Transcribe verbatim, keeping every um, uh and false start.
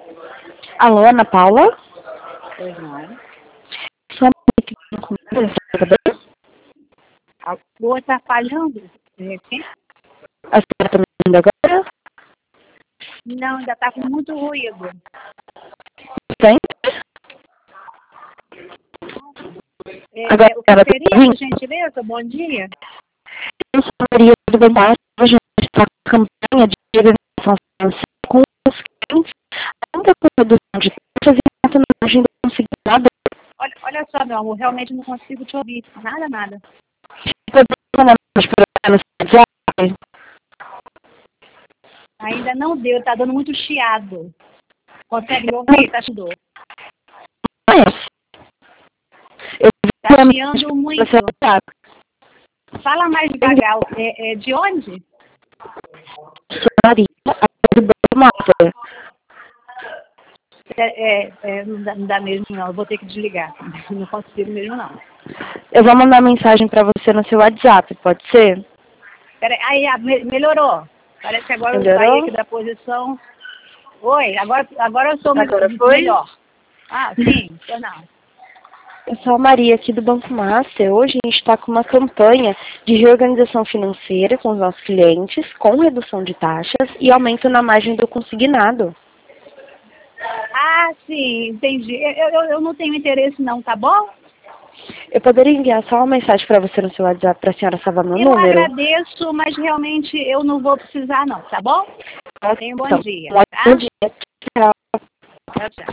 Alô, Ana Paula? Pois não. Sua mãe que não comeu, tá bem? A rua está falhando, de repente? A senhora tá me ouvindo agora? Não, ainda está com muito ruído. Sim? É, Agora é, o a que senhora tá seria, ouvindo? por gentileza? Bom dia. Eu sou a Maria do Bem-Estar. Hoje a gente está com a campanha de organização financeira com os clientes, ainda com redução de taxas e aumento na margem do consignado. Olha, olha só, meu amor, realmente não consigo te ouvir. Nada, nada. Podemos mandar mais para no WhatsApp? Ainda não deu, está dando muito chiado. Consegue me ouvir? Tá chiando. Mas, eu Tá vou chiando para muito. seu WhatsApp. Fala mais devagar. É, é de onde? Sou a Maria, a do Banco Mafra. É, é, é, não, dá, não dá mesmo, não. Eu vou ter que desligar. Não consigo mesmo, não. Eu vou mandar mensagem para você no seu WhatsApp, pode ser? Peraí, aí, ah, me- melhorou. Parece que agora eu saí Melhorou? aqui da posição. Oi, agora, agora eu sou me- Agora foi? melhor. Ah, sim, pois não. Eu sou a Maria aqui do Banco Master. Hoje a gente está com uma campanha de reorganização financeira com os nossos clientes, com redução de taxas e aumento na margem do consignado. Ah, sim, entendi. Eu, eu, eu não tenho interesse não, tá bom? Eu poderia enviar só uma mensagem para você no seu WhatsApp para a senhora salvar meu Eu número? agradeço, mas realmente eu não vou precisar não, tá bom? Tenha um bom Então, dia, um ótimo tá? dia. Tchau. Tchau, tchau.